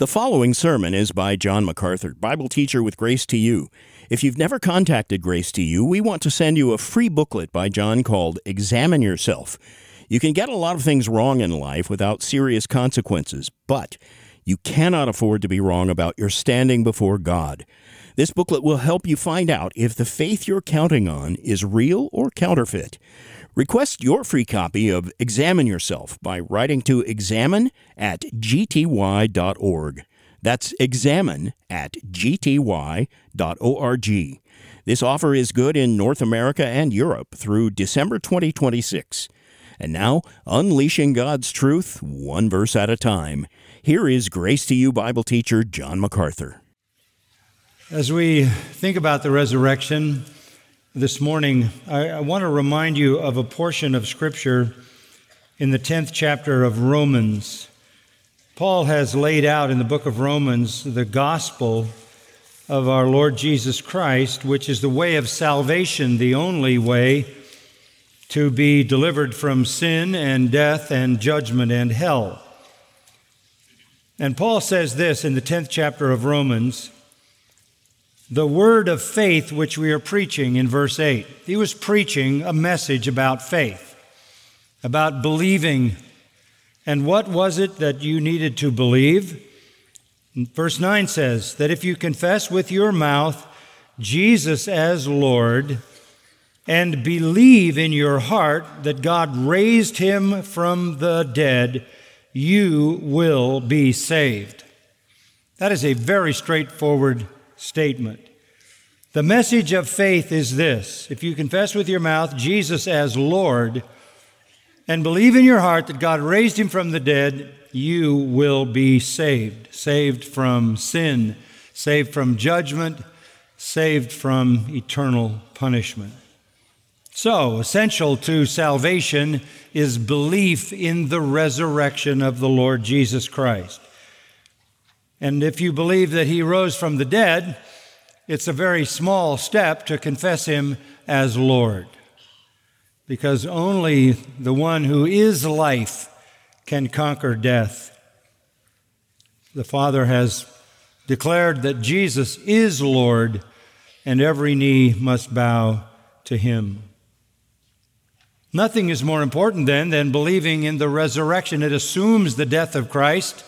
The following sermon is by John MacArthur, Bible teacher with Grace to You. If you've never contacted Grace to You, we want to send you a free booklet by John called Examine Yourself. You can get a lot of things wrong in life without serious consequences, but you cannot afford to be wrong about your standing before God. This booklet will help you find out if the faith you're counting on is real or counterfeit. Request your free copy of Examine Yourself by writing to examine@gty.org. That's examine@gty.org. This offer is good in North America and Europe through December 2026. And now, unleashing God's truth, one verse at a time. Here is Grace to You Bible teacher John MacArthur. As we think about the resurrection this morning, I want to remind you of a portion of Scripture in the 10th chapter of Romans. Paul has laid out in the book of Romans the gospel of our Lord Jesus Christ, which is the way of salvation, the only way to be delivered from sin and death and judgment and hell. And Paul says this in the 10th chapter of Romans, the word of faith which we are preaching in verse 8. He was preaching a message about faith, about believing. And what was it that you needed to believe? Verse 9 says that if you confess with your mouth Jesus as Lord and believe in your heart that God raised him from the dead, you will be saved. That is a very straightforward statement. The message of faith is this: if you confess with your mouth Jesus as Lord and believe in your heart that God raised him from the dead, you will be saved. Saved from sin, saved from judgment, saved from eternal punishment. So, essential to salvation is belief in the resurrection of the Lord Jesus Christ. And if you believe that he rose from the dead, it's a very small step to confess him as Lord, because only the one who is life can conquer death. The Father has declared that Jesus is Lord, and every knee must bow to him. Nothing is more important then than believing in the resurrection. It assumes the death of Christ,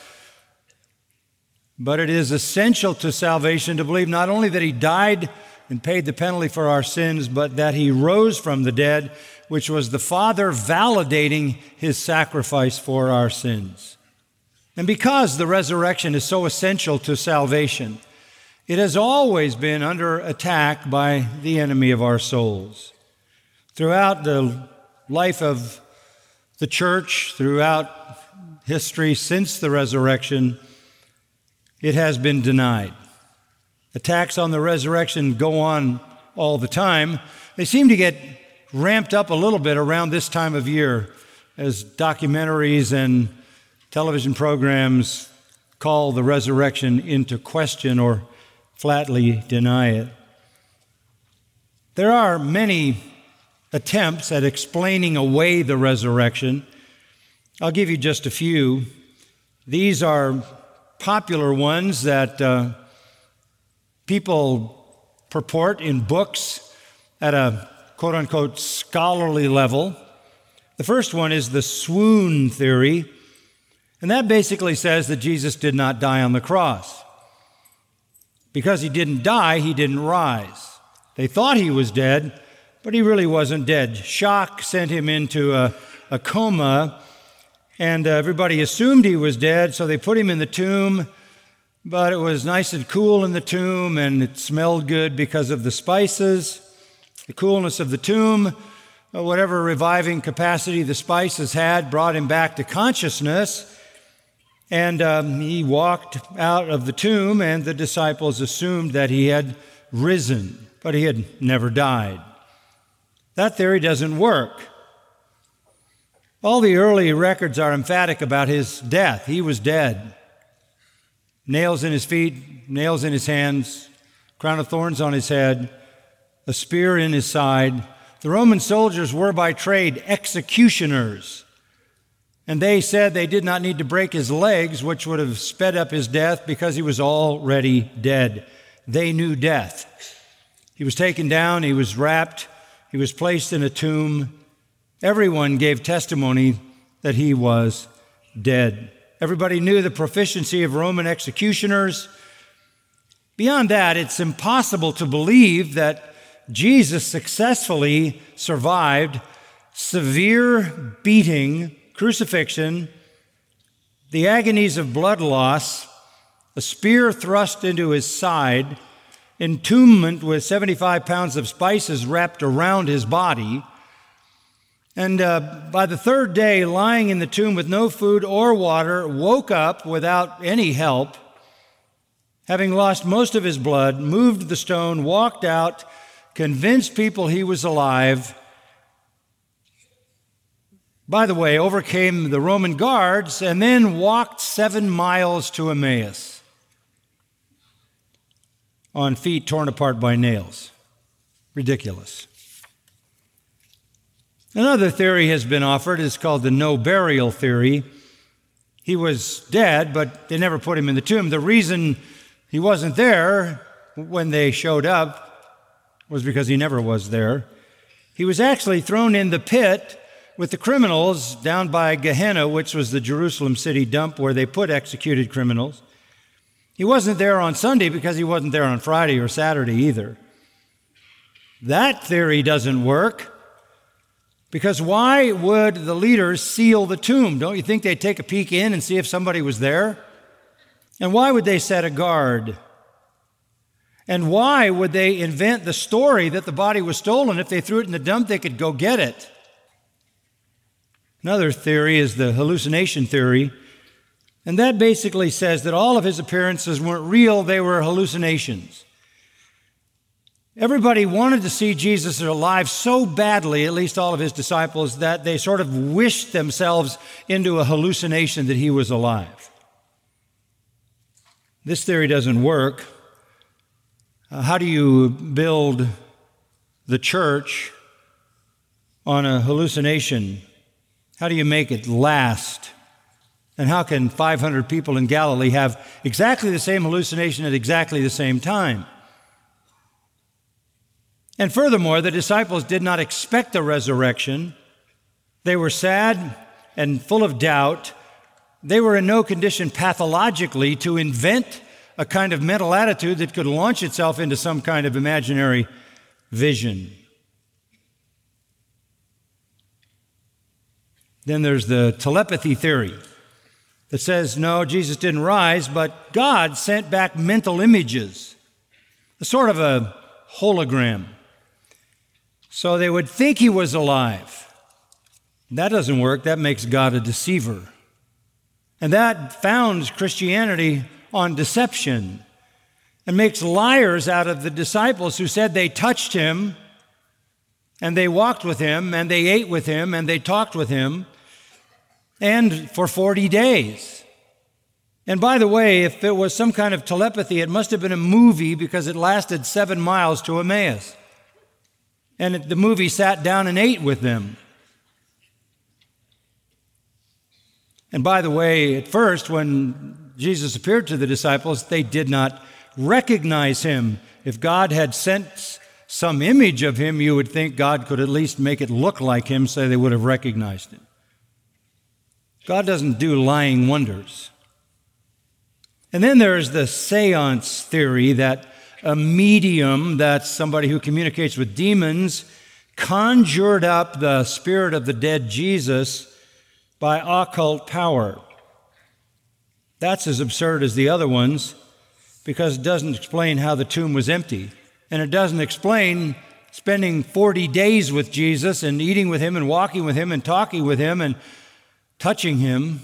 but it is essential to salvation to believe not only that he died and paid the penalty for our sins, but that he rose from the dead, which was the Father validating his sacrifice for our sins. And because the resurrection is so essential to salvation, it has always been under attack by the enemy of our souls. Throughout the life of the church, throughout history since the resurrection, it has been denied. Attacks on the resurrection go on all the time. They seem to get ramped up a little bit around this time of year as documentaries and television programs call the resurrection into question or flatly deny it. There are many attempts at explaining away the resurrection. I'll give you just a few. These are popular ones that people purport in books at a quote-unquote scholarly level. The first one is the swoon theory, and that basically says that Jesus did not die on the cross. Because he didn't die, he didn't rise. They thought he was dead, but he really wasn't dead. Shock sent him into a coma, and everybody assumed he was dead, so they put him in the tomb, but it was nice and cool in the tomb, and it smelled good because of the spices, the coolness of the tomb. Whatever reviving capacity the spices had brought him back to consciousness, and he walked out of the tomb, and the disciples assumed that he had risen, but he had never died. That theory doesn't work. All the early records are emphatic about his death. He was dead. Nails in his feet, nails in his hands, crown of thorns on his head, a spear in his side. The Roman soldiers were by trade executioners. And they said they did not need to break his legs, which would have sped up his death, because he was already dead. They knew death. He was taken down, he was wrapped, he was placed in a tomb. Everyone gave testimony that he was dead. Everybody knew the proficiency of Roman executioners. Beyond that, it's impossible to believe that Jesus successfully survived severe beating, crucifixion, the agonies of blood loss, a spear thrust into his side, entombment with 75 pounds of spices wrapped around his body, and by the third day, lying in the tomb with no food or water, woke up without any help, having lost most of his blood, moved the stone, walked out, convinced people he was alive. By the way, overcame the Roman guards and then walked 7 miles to Emmaus on feet torn apart by nails. Ridiculous. Another theory has been offered. It's called the no burial theory. He was dead, but they never put him in the tomb. The reason he wasn't there when they showed up was because he never was there. He was actually thrown in the pit with the criminals down by Gehenna, which was the Jerusalem city dump where they put executed criminals. He wasn't there on Sunday because he wasn't there on Friday or Saturday either. That theory doesn't work, because why would the leaders seal the tomb? Don't you think they'd take a peek in and see if somebody was there? And why would they set a guard? And why would they invent the story that the body was stolen? If they threw it in the dump, they could go get it. Another theory is the hallucination theory, and that basically says that all of his appearances weren't real, they were hallucinations. Everybody wanted to see Jesus alive so badly, at least all of his disciples, that they sort of wished themselves into a hallucination that he was alive. This theory doesn't work. How do you build the church on a hallucination? How do you make it last? And how can 500 people in Galilee have exactly the same hallucination at exactly the same time? And furthermore, the disciples did not expect a resurrection. They were sad and full of doubt. They were in no condition pathologically to invent a kind of mental attitude that could launch itself into some kind of imaginary vision. Then there's the telepathy theory that says, no, Jesus didn't rise, but God sent back mental images, a sort of a hologram. So they would think he was alive. That doesn't work. That makes God a deceiver. And that founds Christianity on deception and makes liars out of the disciples who said they touched him and they walked with him and they ate with him and they talked with him, and for 40 days. And by the way, if it was some kind of telepathy, it must have been a movie, because it lasted 7 miles to Emmaus. And the movie sat down and ate with them. And by the way, at first, when Jesus appeared to the disciples, they did not recognize him. If God had sent some image of him, you would think God could at least make it look like him so they would have recognized him. God doesn't do lying wonders. And then there's the seance theory that a medium, that's somebody who communicates with demons, conjured up the spirit of the dead Jesus by occult power. That's as absurd as the other ones, because it doesn't explain how the tomb was empty. And it doesn't explain spending 40 days with Jesus and eating with him and walking with him and talking with him and touching him.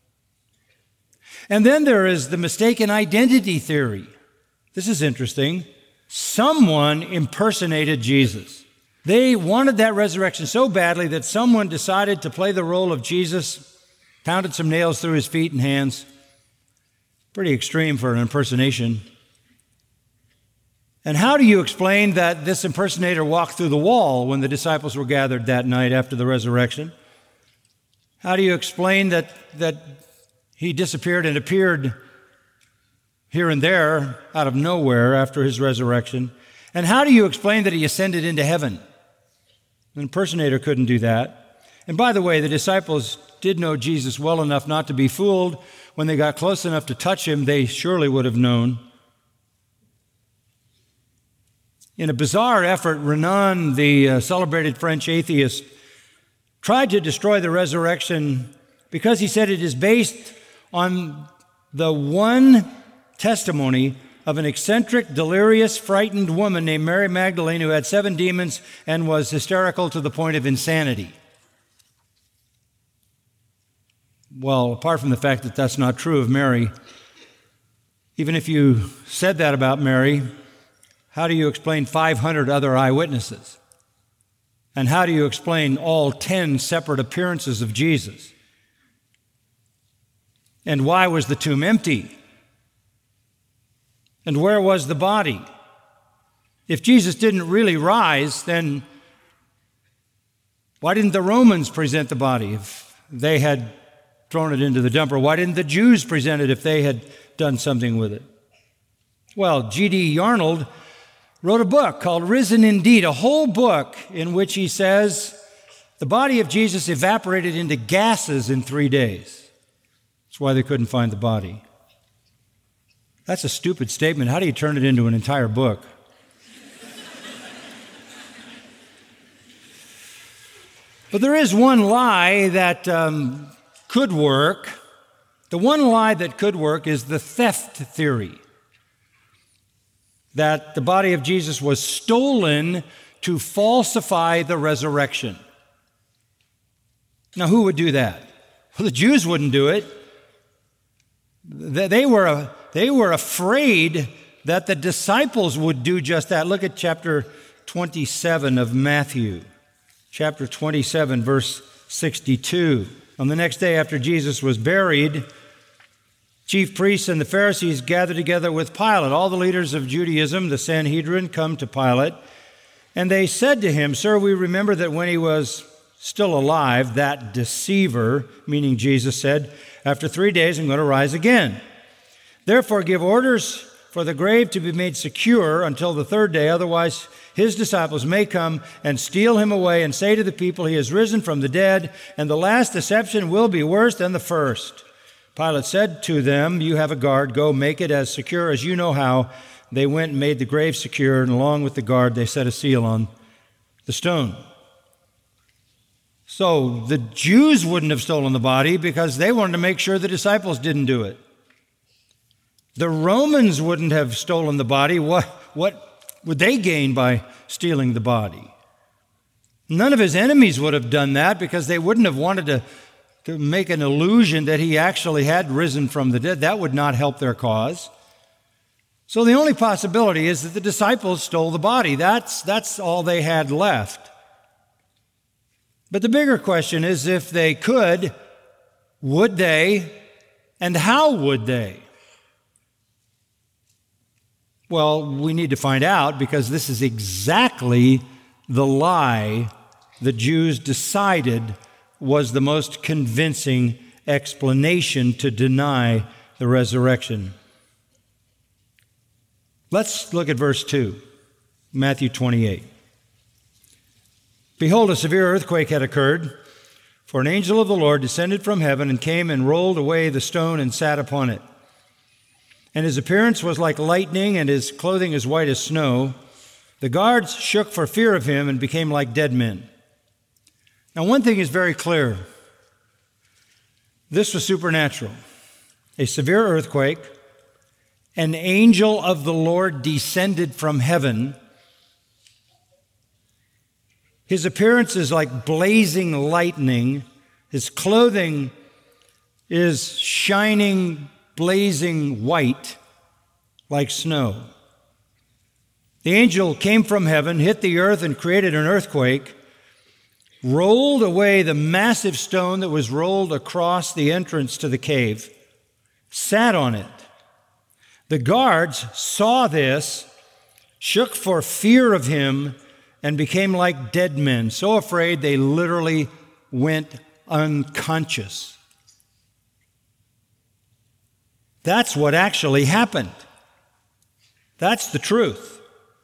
And then there is the mistaken identity theory. This is interesting. Someone impersonated Jesus. They wanted that resurrection so badly that someone decided to play the role of Jesus, pounded some nails through his feet and hands. Pretty extreme for an impersonation. And how do you explain that this impersonator walked through the wall when the disciples were gathered that night after the resurrection? How do you explain that he disappeared and appeared here and there out of nowhere after his resurrection? And how do you explain that he ascended into heaven? An impersonator couldn't do that. And by the way, the disciples did know Jesus well enough not to be fooled. When they got close enough to touch him, they surely would have known. In a bizarre effort, Renan, the celebrated French atheist, tried to destroy the resurrection because he said it is based on the one testimony of an eccentric, delirious, frightened woman named Mary Magdalene who had 7 demons and was hysterical to the point of insanity. Well, apart from the fact that that's not true of Mary, even if you said that about Mary, how do you explain 500 other eyewitnesses? And how do you explain all 10 separate appearances of Jesus? And why was the tomb empty? And where was the body? If Jesus didn't really rise, then why didn't the Romans present the body if they had thrown it into the dumper? Why didn't the Jews present it if they had done something with it? Well, G.D. Yarnold wrote a book called Risen Indeed, a whole book in which he says the body of Jesus evaporated into gases in 3 days. That's why they couldn't find the body. That's a stupid statement. How do you turn it into an entire book? But there is one lie that could work. The one lie that could work is the theft theory, that the body of Jesus was stolen to falsify the resurrection. Now, who would do that? Well, the Jews wouldn't do it. They were afraid that the disciples would do just that. Look at chapter 27 of Matthew. Chapter 27, verse 62. On the next day after Jesus was buried, chief priests and the Pharisees gathered together with Pilate. All the leaders of Judaism, the Sanhedrin, come to Pilate. And they said to him, "Sir, we remember that when he was still alive, that deceiver," meaning Jesus, said, "After 3 days I'm going to rise again. Therefore give orders for the grave to be made secure until the 3rd day, otherwise his disciples may come and steal him away and say to the people, 'He has risen from the dead,' and the last deception will be worse than the first." Pilate said to them, "You have a guard, go make it as secure as you know how." They went and made the grave secure, and along with the guard they set a seal on the stone. So the Jews wouldn't have stolen the body because they wanted to make sure the disciples didn't do it. The Romans wouldn't have stolen the body. What would they gain by stealing the body? None of his enemies would have done that because they wouldn't have wanted to make an illusion that he actually had risen from the dead. That would not help their cause. So the only possibility is that the disciples stole the body. That's all they had left. But the bigger question is, if they could, would they, and how would they? Well, we need to find out, because this is exactly the lie the Jews decided was the most convincing explanation to deny the resurrection. Let's look at verse 2, Matthew 28. "Behold, a severe earthquake had occurred, for an angel of the Lord descended from heaven and came and rolled away the stone and sat upon it. And his appearance was like lightning, and his clothing as white as snow. The guards shook for fear of him and became like dead men." Now, one thing is very clear. This was supernatural. A severe earthquake, an angel of the Lord descended from heaven. His appearance is like blazing lightning. His clothing is shining, blazing white like snow. The angel came from heaven, hit the earth, and created an earthquake, rolled away the massive stone that was rolled across the entrance to the cave, sat on it. The guards saw this, shook for fear of him, and became like dead men, so afraid they literally went unconscious. That's what actually happened. That's the truth.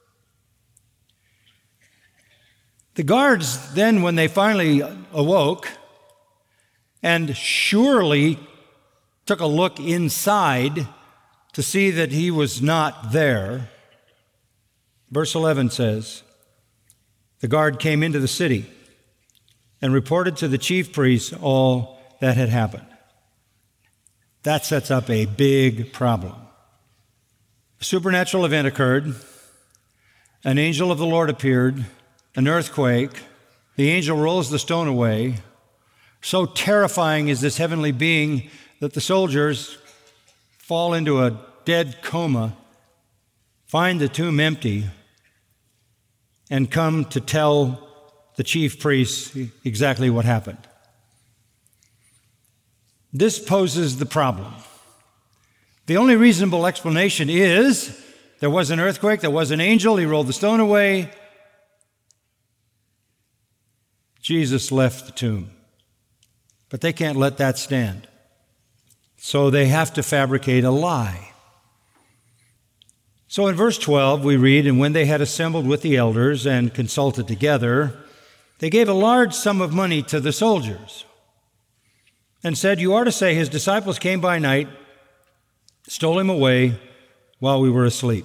The guards then, when they finally awoke and surely took a look inside to see that he was not there, verse 11 says, the guard came into the city and reported to the chief priests all that had happened. That sets up a big problem. A supernatural event occurred. An angel of the Lord appeared, an earthquake. The angel rolls the stone away. So terrifying is this heavenly being that the soldiers fall into a dead coma, find the tomb empty, and come to tell the chief priests exactly what happened. This poses the problem. The only reasonable explanation is there was an earthquake, there was an angel, he rolled the stone away. Jesus left the tomb. But they can't let that stand. So they have to fabricate a lie. So in verse 12 we read, and when they had assembled with the elders and consulted together, they gave a large sum of money to the soldiers and said, you are to say his disciples came by night, stole him away while we were asleep.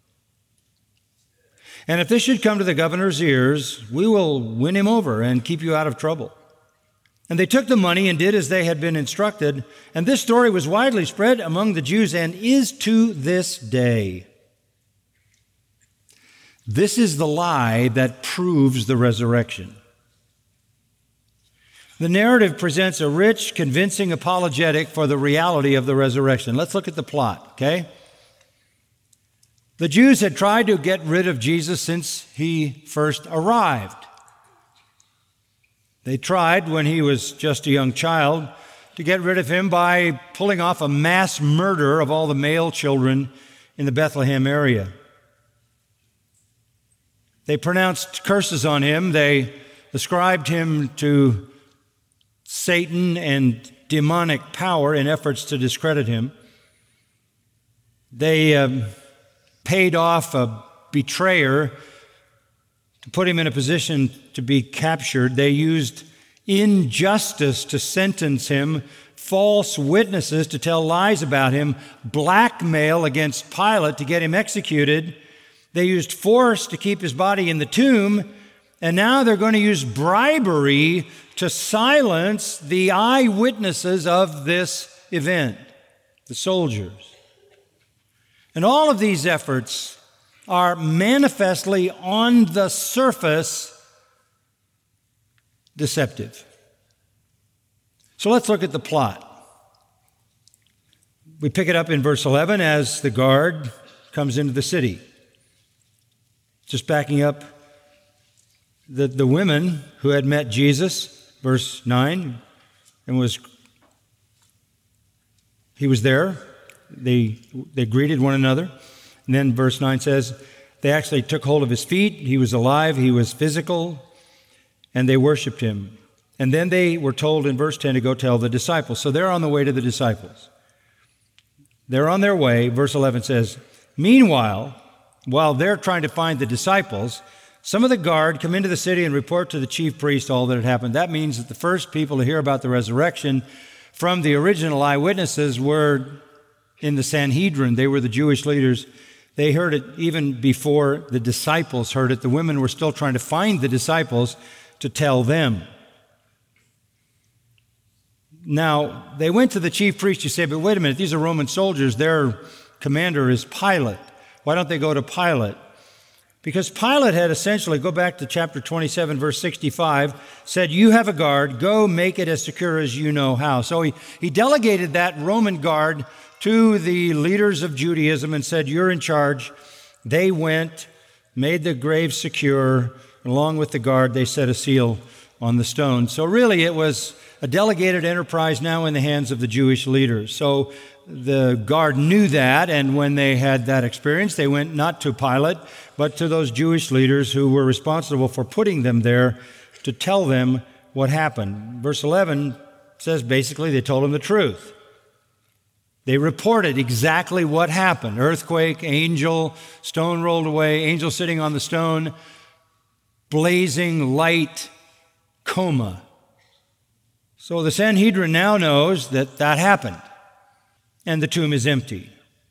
And if this should come to the governor's ears, we will win him over and keep you out of trouble. And they took the money and did as they had been instructed. And this story was widely spread among the Jews and is to this day. This is the lie that proves the resurrection. The narrative presents a rich, convincing apologetic for the reality of the resurrection. Let's look at the plot, okay? The Jews had tried to get rid of Jesus since he first arrived. They tried, when he was just a young child, to get rid of him by pulling off a mass murder of all the male children in the Bethlehem area. They pronounced curses on him. They ascribed him to Satan and demonic power in efforts to discredit him. They paid off a betrayer to put him in a position to be captured. They used injustice to sentence him, false witnesses to tell lies about him, blackmail against Pilate to get him executed. They used force to keep his body in the tomb, and now they're going to use bribery to silence the eyewitnesses of this event, the soldiers. And all of these efforts are manifestly on the surface deceptive. So let's look at the plot. We pick it up in verse 11 as the guard comes into the city. Just backing up, the women who had met Jesus, verse 9, and he was there. They greeted one another. And then verse 9 says, they actually took hold of his feet. He was alive. He was physical. And they worshiped him. And then they were told in verse 10 to go tell the disciples. So they're on the way to the disciples. They're on their way. Verse 11 says, meanwhile, while they're trying to find the disciples, some of the guard come into the city and report to the chief priest all that had happened. That means that the first people to hear about the resurrection from the original eyewitnesses were in the Sanhedrin. They were the Jewish leaders. They heard it even before the disciples heard it. The women were still trying to find the disciples to tell them. Now, they went to the chief priest. You say, but wait a minute, these are Roman soldiers. Their commander is Pilate. Why don't they go to Pilate? Because Pilate had essentially, go back to chapter 27, verse 65, said, you have a guard, go make it as secure as you know how. So he delegated that Roman guard to the leaders of Judaism and said, you're in charge. They went, made the grave secure. Along with the guard, they set a seal on the stone. So really it was a delegated enterprise now in the hands of the Jewish leaders. So the guard knew that, and when they had that experience, they went not to Pilate, but to those Jewish leaders who were responsible for putting them there to tell them what happened. Verse 11 says basically they told him the truth. They reported exactly what happened. Earthquake, angel, stone rolled away, angel sitting on the stone, blazing light, coma. So the Sanhedrin now knows that that happened, and the tomb is empty.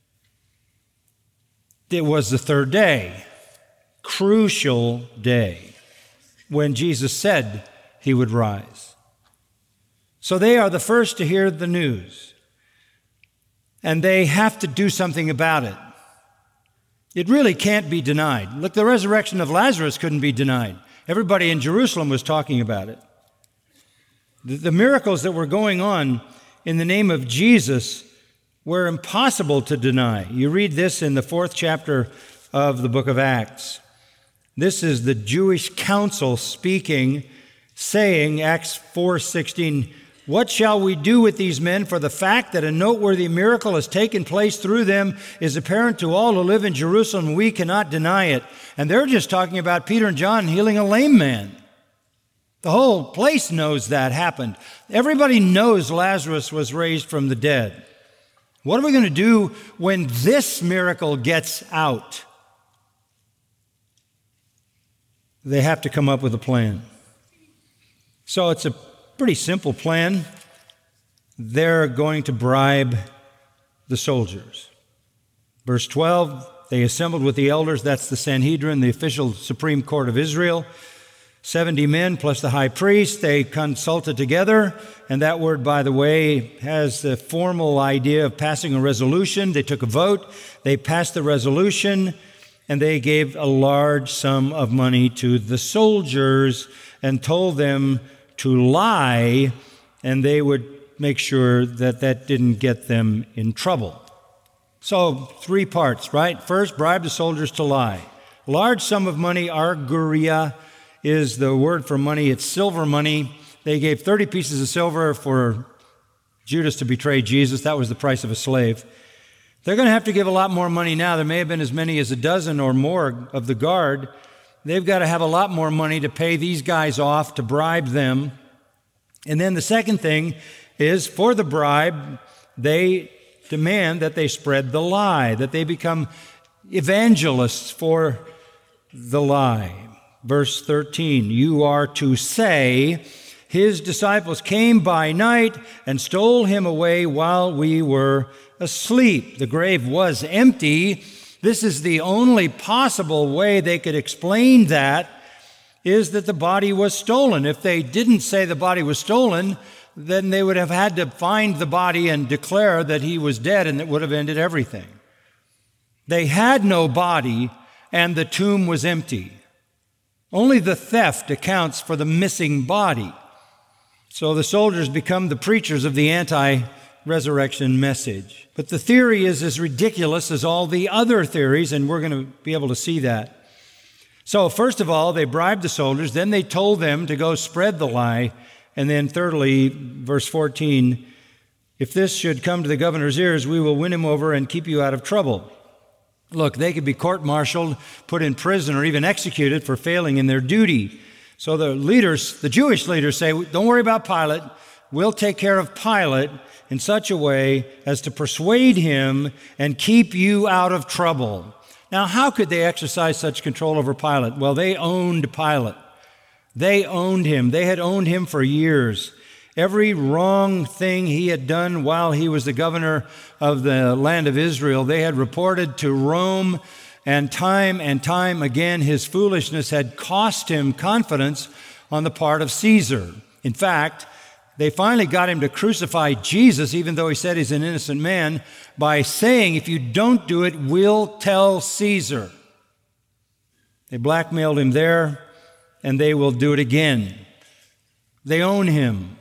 It was the third day, crucial day, when Jesus said he would rise. So they are the first to hear the news. And they have to do something about it. It really can't be denied. Look, the resurrection of Lazarus couldn't be denied. Everybody in Jerusalem was talking about it. The miracles that were going on in the name of Jesus were impossible to deny. You read this in the 4th chapter of the book of Acts. This is the Jewish council speaking, saying, Acts 4:16, "What shall we do with these men? For the fact that a noteworthy miracle has taken place through them is apparent to all who live in Jerusalem. We cannot deny it." And they're just talking about Peter and John healing a lame man. The whole place knows that happened. Everybody knows Lazarus was raised from the dead. What are we going to do when this miracle gets out? They have to come up with a plan. So it's a pretty simple plan. They're going to bribe the soldiers. Verse 12, they assembled with the elders, that's the Sanhedrin, the official Supreme Court of Israel. 70 men plus the high priest, they consulted together, and that word, by the way, has the formal idea of passing a resolution. They took a vote, they passed the resolution, and they gave a large sum of money to the soldiers and told them to lie, and they would make sure that that didn't get them in trouble. So 3 parts, right? First, bribe the soldiers to lie. Large sum of money, arguria, is the word for money. It's silver money. They gave 30 pieces of silver for Judas to betray Jesus. That was the price of a slave. They're going to have to give a lot more money now. There may have been as many as a dozen or more of the guard. They've got to have a lot more money to pay these guys off, to bribe them. And then the second thing is, for the bribe, they demand that they spread the lie, that they become evangelists for the lie. Verse 13, "You are to say, his disciples came by night and stole him away while we were asleep. The grave was empty." This is the only possible way they could explain that, is that the body was stolen. If they didn't say the body was stolen, then they would have had to find the body and declare that he was dead, and it would have ended everything. They had no body, and the tomb was empty. Only the theft accounts for the missing body. So the soldiers become the preachers of the anti-resurrection message. But the theory is as ridiculous as all the other theories, and we're going to be able to see that. So first of all, they bribed the soldiers, then they told them to go spread the lie, and then thirdly, verse 14, "If this should come to the governor's ears, we will win him over and keep you out of trouble." Look, they could be court-martialed, put in prison, or even executed for failing in their duty. So the leaders, the Jewish leaders, say, "Don't worry about Pilate. We'll take care of Pilate in such a way as to persuade him and keep you out of trouble." Now, how could they exercise such control over Pilate? Well, they owned Pilate. They owned him. They had owned him for years. Every wrong thing he had done while he was the governor of the land of Israel, they had reported to Rome, and time again, his foolishness had cost him confidence on the part of Caesar. In fact, they finally got him to crucify Jesus, even though he said he's an innocent man, by saying, "If you don't do it, we'll tell Caesar." They blackmailed him there, and they will do it again. They own him.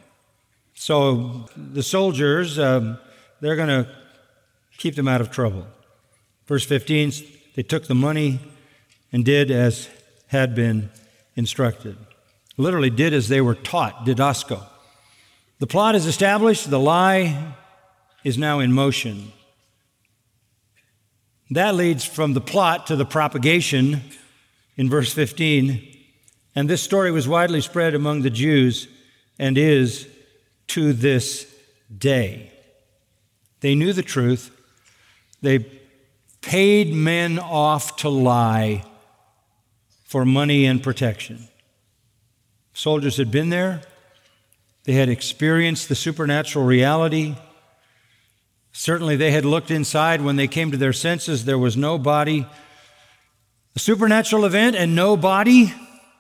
So the soldiers, they're going to keep them out of trouble. Verse 15, they took the money and did as had been instructed. Literally did as they were taught, didasko. The plot is established. The lie is now in motion. That leads from the plot to the propagation in verse 15. And this story was widely spread among the Jews, and is to this day. They knew the truth. They paid men off to lie for money and protection. Soldiers had been there. They had experienced the supernatural reality. Certainly they had looked inside. When they came to their senses, there was no body. A supernatural event and no body.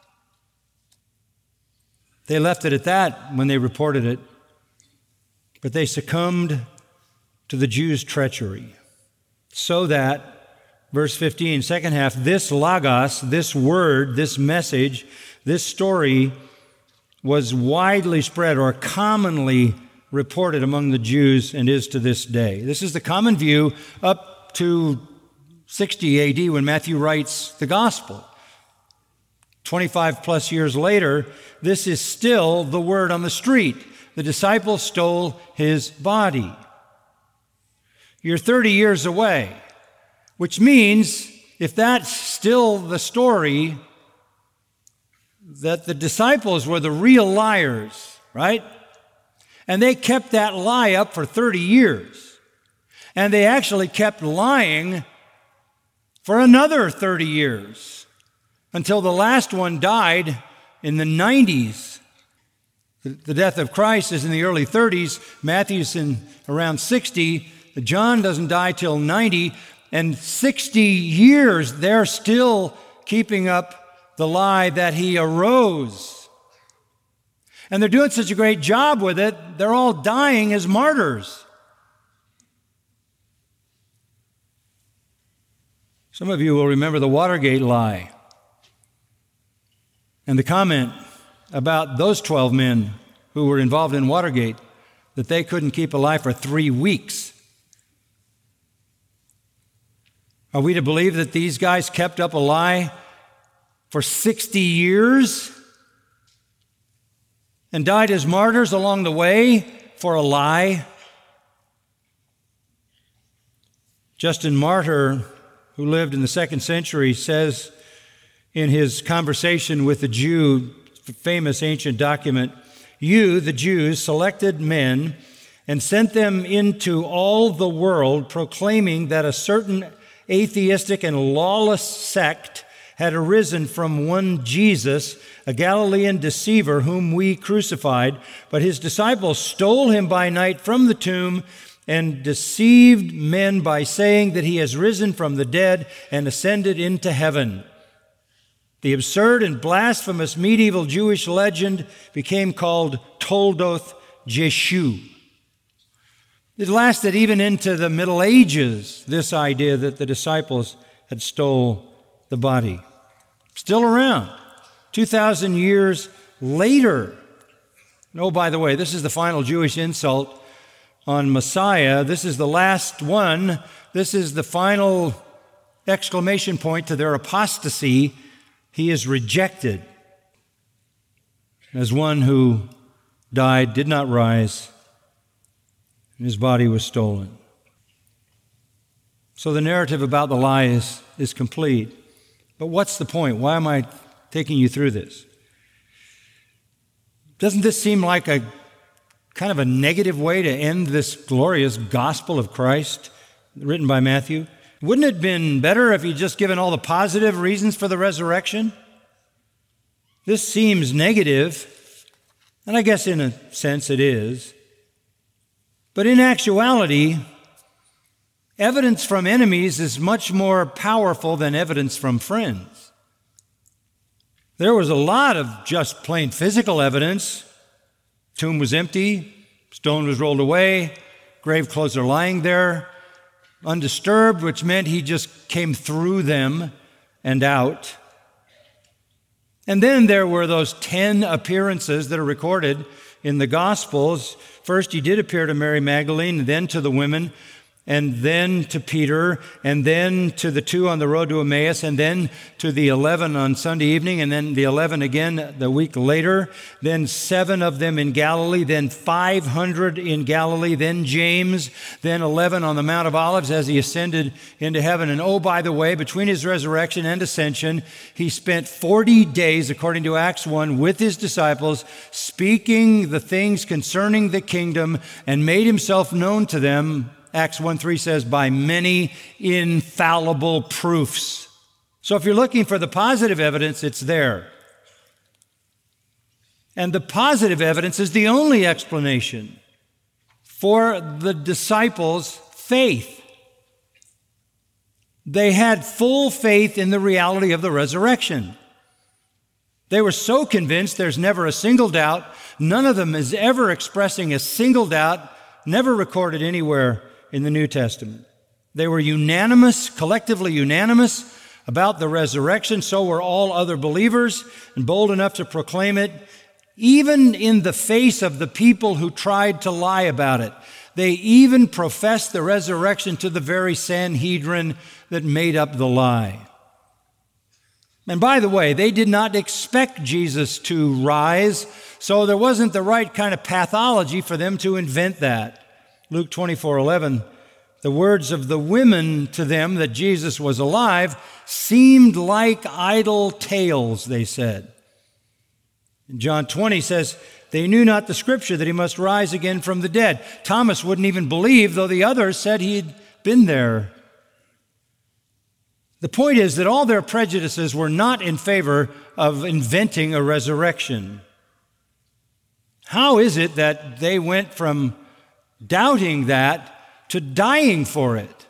They left it at that when they reported it. But they succumbed to the Jews' treachery. So that, verse 15, second half, this logos, this word, this message, this story was widely spread or commonly reported among the Jews and is to this day. This is the common view up to 60 AD when Matthew writes the gospel. 25 plus years later, this is still the word on the street. The disciples stole his body. You're 30 years away, which means if that's still the story, that the disciples were the real liars, right? And they kept that lie up for 30 years. And they actually kept lying for another 30 years until the last one died in the 90s. The death of Christ is in the early 30s. Matthew's in around 60. John doesn't die till 90. And 60 years, they're still keeping up the lie that he arose. And they're doing such a great job with it, they're all dying as martyrs. Some of you will remember the Watergate lie and the comment about those 12 men who were involved in Watergate, that they couldn't keep alive for 3 weeks. Are we to believe that these guys kept up a lie for 60 years and died as martyrs along the way for a lie? Justin Martyr, who lived in the 2nd century, says in his conversation with the Jew, famous ancient document, "You, the Jews, selected men and sent them into all the world, proclaiming that a certain atheistic and lawless sect had arisen from one Jesus, a Galilean deceiver whom we crucified, but his disciples stole him by night from the tomb and deceived men by saying that he has risen from the dead and ascended into heaven. The absurd and blasphemous medieval Jewish legend became called Toldoth Jeshu." It lasted even into the Middle Ages, this idea that the disciples had stole the body. Still around, 2,000 years later. Oh, by the way, this is the final Jewish insult on Messiah. This is the last one. This is the final exclamation point to their apostasy. He is rejected as one who died, did not rise, and his body was stolen. So the narrative about the lie is complete. But what's the point? Why am I taking you through this? Doesn't this seem like a kind of a negative way to end this glorious gospel of Christ written by Matthew? Wouldn't it have been better if he'd just given all the positive reasons for the resurrection? This seems negative, and I guess in a sense it is. But in actuality, evidence from enemies is much more powerful than evidence from friends. There was a lot of just plain physical evidence. Tomb was empty, stone was rolled away, grave clothes are lying there, undisturbed, which meant he just came through them and out. And then there were those 10 appearances that are recorded in the Gospels. First, he did appear to Mary Magdalene, and then to the women. and then to Peter, and then to the 2 on the road to Emmaus, and then to the 11 on Sunday evening, and then the 11 again the week later, then 7 of them in Galilee, then 500 in Galilee, then James, then 11 on the Mount of Olives as he ascended into heaven. And oh, by the way, between his resurrection and ascension, he spent 40 days, according to Acts 1, with his disciples, speaking the things concerning the kingdom, and made himself known to them, Acts 1:3 says, by many infallible proofs. So if you're looking for the positive evidence, it's there. And the positive evidence is the only explanation for the disciples' faith. They had full faith in the reality of the resurrection. They were so convinced there's never a single doubt. None of them is ever expressing a single doubt, never recorded anywhere in the New Testament. They were unanimous, collectively unanimous about the resurrection. So were all other believers, and bold enough to proclaim it, even in the face of the people who tried to lie about it. They even professed the resurrection to the very Sanhedrin that made up the lie. And by the way, they did not expect Jesus to rise, so there wasn't the right kind of pathology for them to invent that. Luke 24:11, the words of the women to them that Jesus was alive seemed like idle tales, they said. And John 20 says, they knew not the scripture that he must rise again from the dead. Thomas wouldn't even believe, though the others said he'd been there. The point is that all their prejudices were not in favor of inventing a resurrection. How is it that they went from doubting that to dying for it?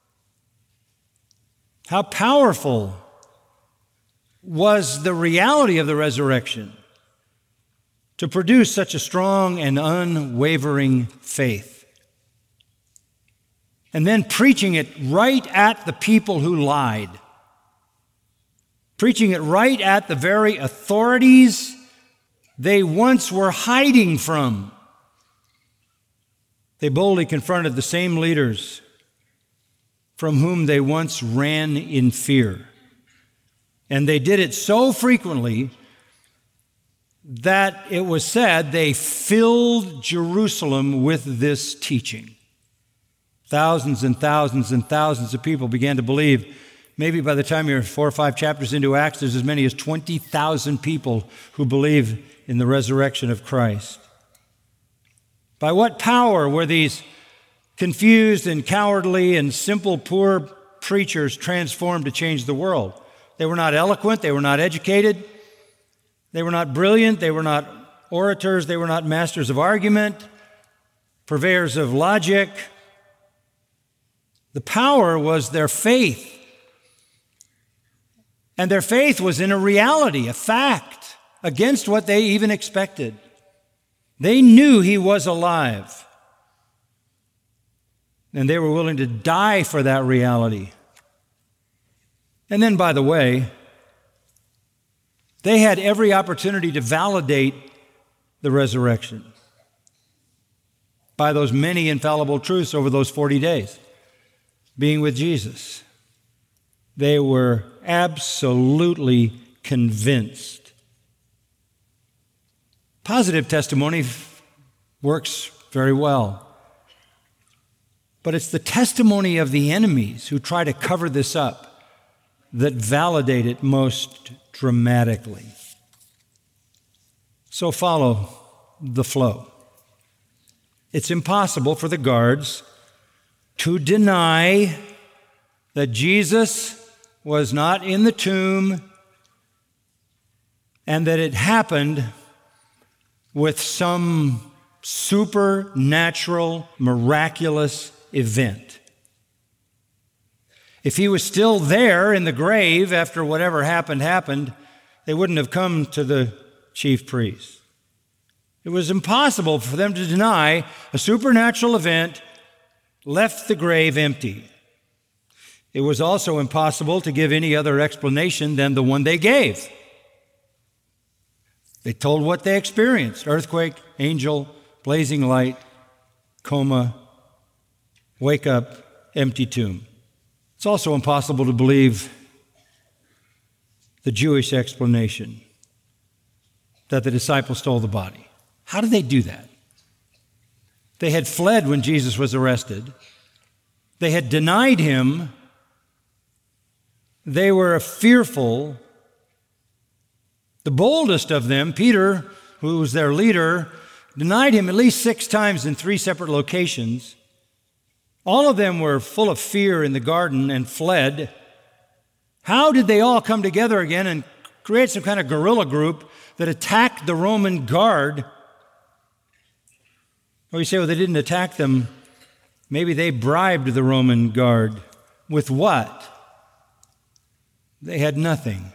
How powerful was the reality of the resurrection to produce such a strong and unwavering faith? And then preaching it right at the people who lied. Preaching it right at the very authorities they once were hiding from. They boldly confronted the same leaders from whom they once ran in fear. And they did it so frequently that it was said they filled Jerusalem with this teaching. Thousands and thousands and thousands of people began to believe. Maybe by the time you're 4 or 5 chapters into Acts, there's as many as 20,000 people who believe in the resurrection of Christ. By what power were these confused and cowardly and simple, poor preachers transformed to change the world? They were not eloquent, they were not educated, they were not brilliant, they were not orators, they were not masters of argument, purveyors of logic. The power was their faith. And their faith was in a reality, a fact, against what they even expected. They knew he was alive. And they were willing to die for that reality. And then, by the way, they had every opportunity to validate the resurrection by those many infallible truths over those 40 days, being with Jesus. They were absolutely convinced. Positive testimony works very well. But it's the testimony of the enemies who try to cover this up that validate it most dramatically. So follow the flow. It's impossible for the guards to deny that Jesus was not in the tomb and that it happened with some supernatural, miraculous event. If he was still there in the grave after whatever happened, they wouldn't have come to the chief priest. It was impossible for them to deny a supernatural event left the grave empty. It was also impossible to give any other explanation than the one they gave. They told what they experienced: earthquake, angel, blazing light, coma, wake up, empty tomb. It's also impossible to believe the Jewish explanation that the disciples stole the body. How did they do that? They had fled when Jesus was arrested. They had denied him. They were fearful. The boldest of them, Peter, who was their leader, denied him at least 6 times in 3 separate locations. All of them were full of fear in the garden and fled. How did they all come together again and create some kind of guerrilla group that attacked the Roman guard? Or you say, well, they didn't attack them. Maybe they bribed the Roman guard. With what? They had nothing.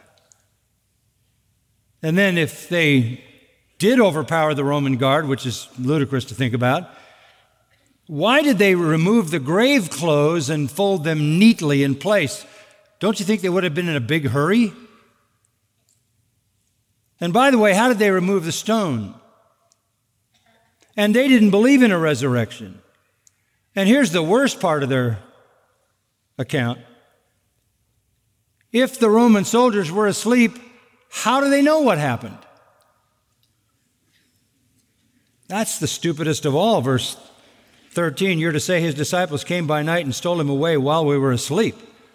And then if they did overpower the Roman guard, which is ludicrous to think about, why did they remove the grave clothes and fold them neatly in place? Don't you think they would have been in a big hurry? And by the way, how did they remove the stone? And they didn't believe in a resurrection. And here's the worst part of their account. If the Roman soldiers were asleep, how do they know what happened? That's the stupidest of all. Verse 13, you're to say his disciples came by night and stole him away while we were asleep.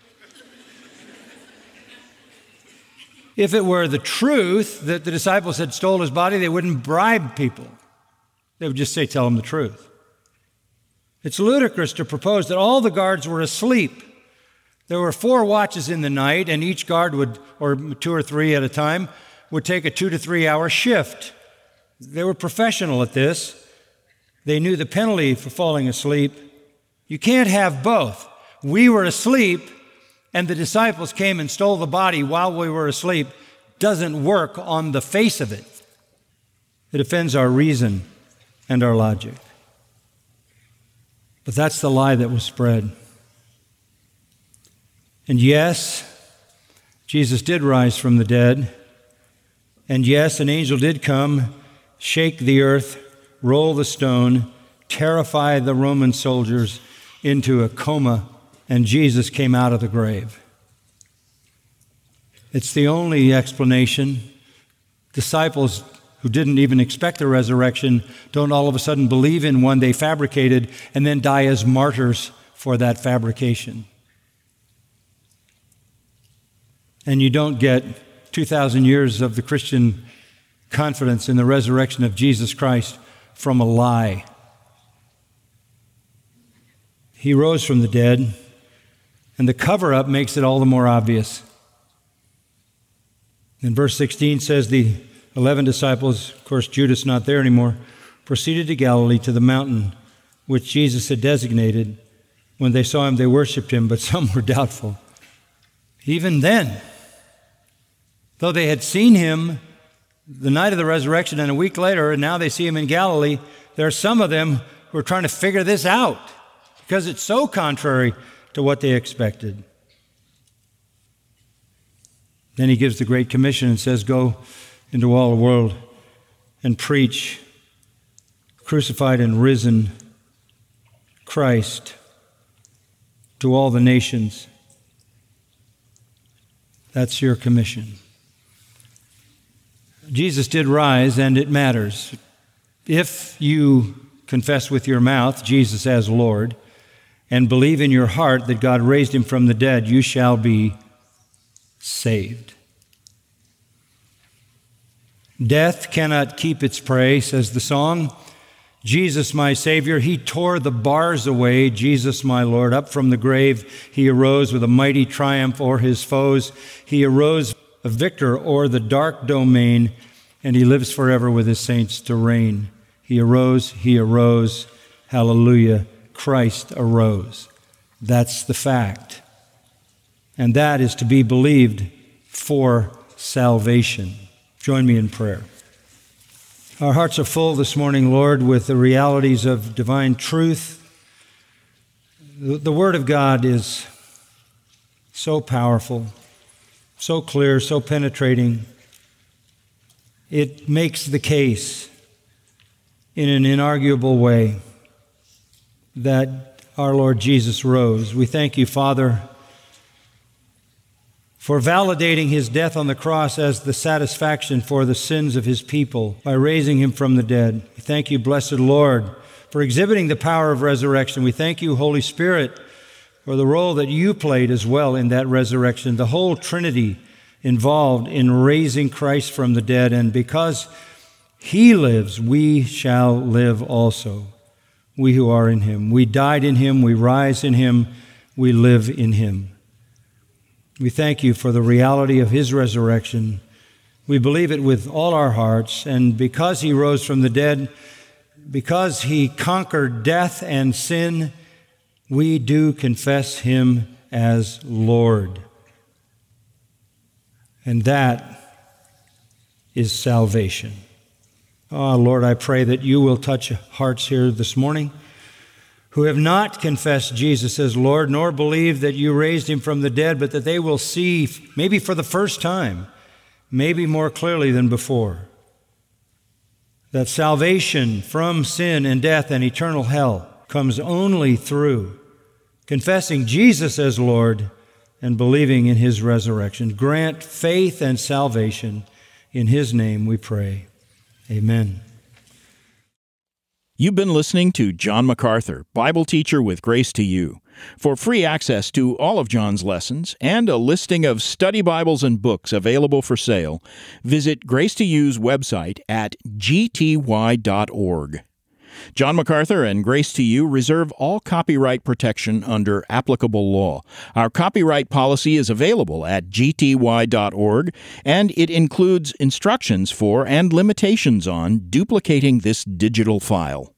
If it were the truth that the disciples had stole his body, they wouldn't bribe people. They would just say, tell them the truth. It's ludicrous to propose that all the guards were asleep. There were 4 watches in the night, and each guard would, or 2 or 3 at a time, would take a 2 to 3 hour shift. They were professional at this. They knew the penalty for falling asleep. You can't have both. We were asleep, and the disciples came and stole the body while we were asleep. Doesn't work on the face of it. It offends our reason and our logic. But that's the lie that was spread. And yes, Jesus did rise from the dead. And yes, an angel did come, shake the earth, roll the stone, terrify the Roman soldiers into a coma, and Jesus came out of the grave. It's the only explanation. Disciples who didn't even expect the resurrection don't all of a sudden believe in one they fabricated and then die as martyrs for that fabrication. And you don't get 2,000 years of the Christian confidence in the resurrection of Jesus Christ from a lie. He rose from the dead, and the cover-up makes it all the more obvious. And verse 16 says the 11 disciples, of course Judas not there anymore, proceeded to Galilee to the mountain which Jesus had designated. When they saw him, they worshiped him, but some were doubtful. Even then, though they had seen him the night of the resurrection and a week later, and now they see him in Galilee, there are some of them who are trying to figure this out because it's so contrary to what they expected. Then he gives the Great Commission and says, go into all the world and preach crucified and risen Christ to all the nations. That's your commission. Jesus did rise, and it matters. If you confess with your mouth Jesus as Lord and believe in your heart that God raised him from the dead, you shall be saved. Death cannot keep its prey, says the song. Jesus, my Savior, he tore the bars away. Jesus, my Lord, up from the grave, he arose with a mighty triumph o'er his foes. He arose a victor o'er the dark domain, and he lives forever with his saints to reign. He arose, hallelujah, Christ arose. That's the fact. And that is to be believed for salvation. Join me in prayer. Our hearts are full this morning, Lord, with the realities of divine truth. The Word of God is so powerful, so clear, so penetrating. It makes the case in an inarguable way that our Lord Jesus rose. We thank you, Father, for validating his death on the cross as the satisfaction for the sins of his people by raising him from the dead. We thank you, blessed Lord, for exhibiting the power of resurrection. We thank you, Holy Spirit, for the role that you played as well in that resurrection, the whole Trinity involved in raising Christ from the dead. And because he lives, we shall live also, we who are in him. We died in him, we rise in him, we live in him. We thank you for the reality of his resurrection. We believe it with all our hearts, and because he rose from the dead, because he conquered death and sin, we do confess him as Lord. And that is salvation. Oh, Lord, I pray that you will touch hearts here this morning who have not confessed Jesus as Lord, nor believe that you raised him from the dead, but that they will see, maybe for the first time, maybe more clearly than before, that salvation from sin and death and eternal hell comes only through confessing Jesus as Lord and believing in his resurrection. Grant faith and salvation. In his name we pray. Amen. You've been listening to John MacArthur, Bible teacher with Grace to You. For free access to all of John's lessons and a listing of study Bibles and books available for sale, visit Grace to You's website at gty.org. John MacArthur and Grace to You reserve all copyright protection under applicable law. Our copyright policy is available at gty.org, and it includes instructions for and limitations on duplicating this digital file.